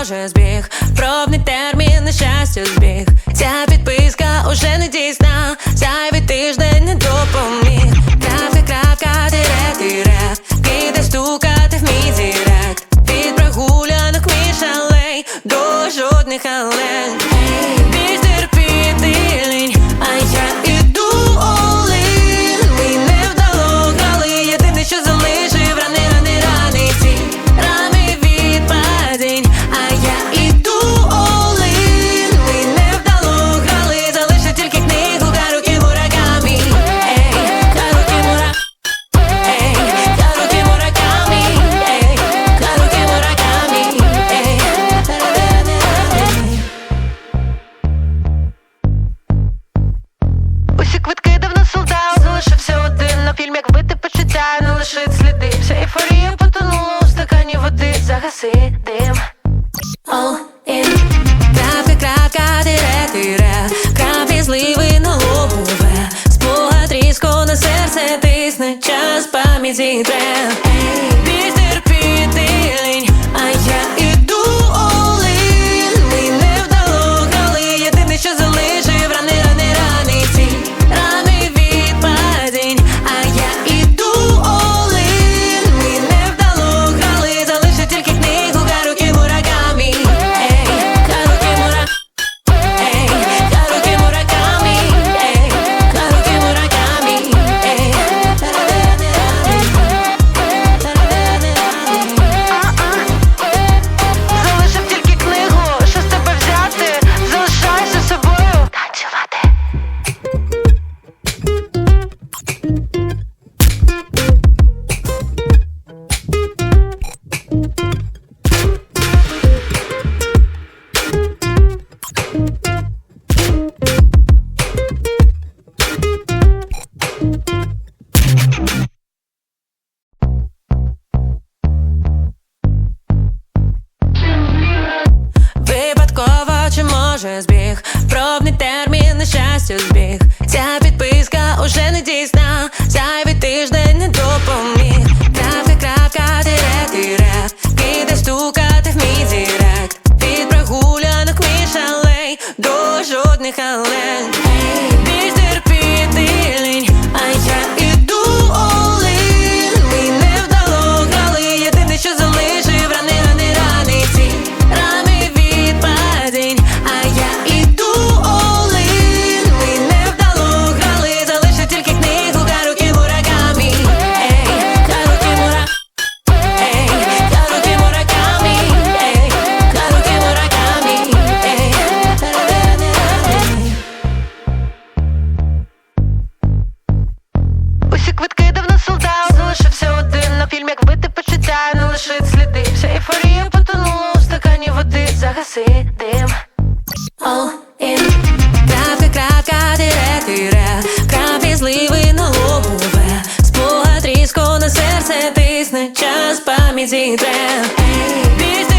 може збіг, пробний термін, на щастя збіг. Ця підписка уже не дійсна, зайвий тиждень не допоміг. Крапка, тире, піде стукати в мій директ. Від прогулянок мій шалей до жодних але. Більш терпіти лінь, а я іду all-in. Ми не вдало грали, єдине, що залишив раний ці рами від падінь. А я іду all-in. Ми не вдало грали, залишив тільки книгу Харукі Муракамі. Харукі Муракамі. Харукі Муракамі. Усі квитки давно солдат, залишився один на фільм, як вбити почуття, не лишить сліди. Вся ейфорія потонула у стакані води, загаси дим. All in. Крапка, тире, краплі зливи на лобове. Спогад різко на серце тисне, час пам'ять зітре. Більш терпіти лінь, а я іду all-in. Ми не вдало грали, єдине, що залишив раний ці рани від падінь. А я іду all-in. Ми не вдало грали, залишив тільки книгу Харукі Муракамі. Харукі Муракамі. Харукі Муракамі. Харукі Муракамі. Залишив тільки книгу, що з тебе взяти, залишайся собою танцювати. Випадково чи може збіг, пробний термін, на щастя збіг. Ця підписка уже не дійсна, зайвий тиждень не допоміг. Крапка, тире, піде стукати в мій директ. Від прогулянок мій шалей до жодних але. Більш терпіти лінь, а я іду all-in. Ми не вдало грали, єдине, що залишив раний ці рами від падінь. А я іду all-in. Ми не вдало грали, залишив тільки книгу Харукі Муракамі. Харукі Муракамі. Харукі Муракамі. Харукі Муракамі. Усі квитки давно солдат, залишився один на фільм, як вбити почуття, не лишить сліди. Вся ейфорія потонула у стакані води, загаси дим. All in. Крапка, тире, краплі зливи на лобове. Спогад різко на серце тисне, час пам'ять зітре. Більш